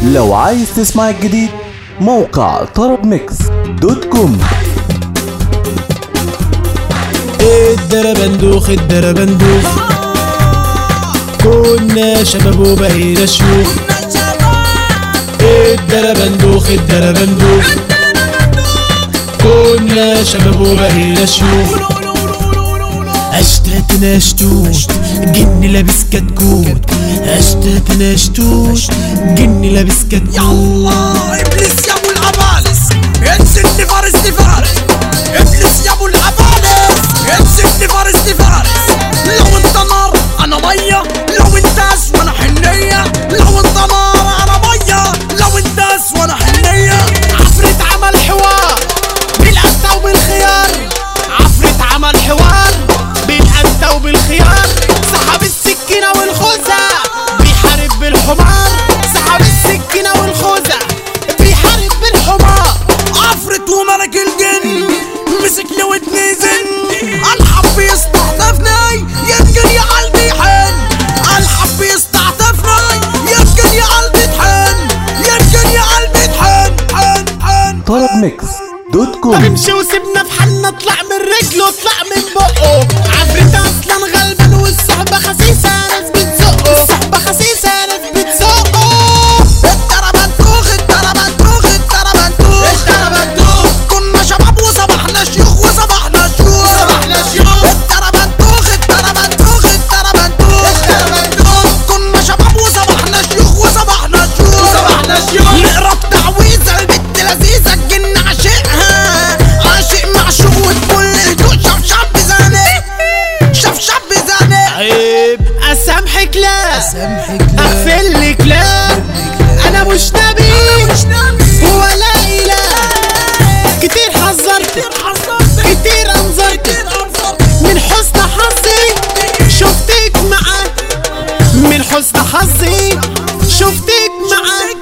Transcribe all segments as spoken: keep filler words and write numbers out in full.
لو عايز تسمع الجديد موقع طرب ميكس دوت كوم. الدربندوخ الدربندوخ كنا شباب وبقينا شيوخ. الدربندوخ الدربندوخ كنا شباب وبقينا شيوخ. اشتاتنا شتوت جن لابس كتكوت، اشتاتنا شتوت جن لابس كتكوت. يلا ابليس يا ابو العبالس انزل فارس فارس، ابليس يا ابو العبالس انزل فارس فارس. لو انت نار انا ميه، لو انت اسود انا حنيه، لو انت نار انا ميه، لو انت اسود انا حنيه. عفريت عمل حوار بالقتة وبالخيار، عفريت عمل حوار بالقتة وبالخيار. سحب السكينة والخوذة بيحارب بالحمار، سحب السكينة والخوذة بيحارب بالحمار. عفريت وملك الجن مسكني واتنزن، الحب يستعطفني يمكن يا قلبي يحن، الحب يستعطفني يمكن يا قلبي تحن، يمكن يا قلبي تحن حن حن. طرب ميكس دوت كوم. امشي وسيبنا في حالنا، اطلع من رجله اطلع من بقه. عفريت اصلا غلبان والصحبة خسيسة ناس بتزقه، الصحبة خسيسة ناس بتزقه. الدربندوخ الدربندوخ الدربندوخ الدربندوخ كنا شباب وصبحنا شيوخ وصبحنا شيوخ صبحنا شيوخ. الدربندوخ الدربندوخ الدربندوخ الدربندوخ كنا شباب وصبحنا شيوخ وصبحنا شيوخ صبحنا شيوخ. نقرا التعويذة البت لذيذة الجن عاشقها، عاشق معشوق وكل هدوء شاف شاب زانق، شاف شاب زانق. عيب اسامحك لا اسامحك اغفرلك لا، انا مش نبي ولا اله. كتير حذرت كتير انذرت من حسن حظي شفتك معاه، من حسن حظي شفتك معاه.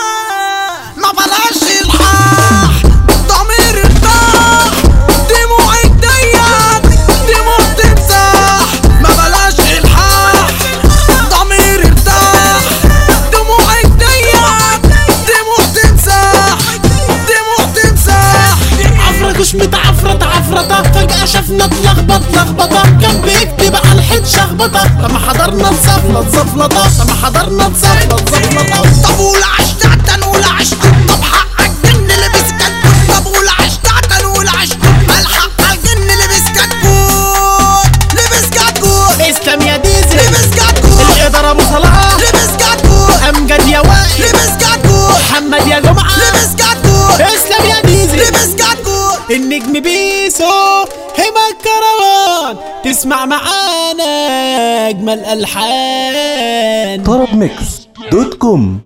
ما بلاش الحاح ضمير ارتاح، دموعك ديت دموع تمسح. ما بلاش الحاح ضمير ارتاح، دموعك ديت دموع تمسح، دموع تمسح. عفركوش متعفرت عفرطة، فجأة شافنا اتلخبط لخبطة، كان بيكتب على الحيط شخبطة. لما حضرنا نزفلط زفلطة، لما حضرنا نزفلط زفلطة. طب ولا عشتعت ولا عشت، طب حقك جن لبس كتكوت. طب ولا عشتعت ولا عشت، مال حقك جن لبس كتكوت، لبس كتكوت. اسلام يا ديزل لبس كتكوت، الإدارة ابو صلاح لبس كتكوت، امجد يا وائل لبس كتكوت، محمد يا جمعة لبس كتكوت، اسلام يا ديزل لبس كتكوت. النجم بيسو هبة الكروان، تسمع معانا اجمل الحان. طرب ميكس دوت كوم.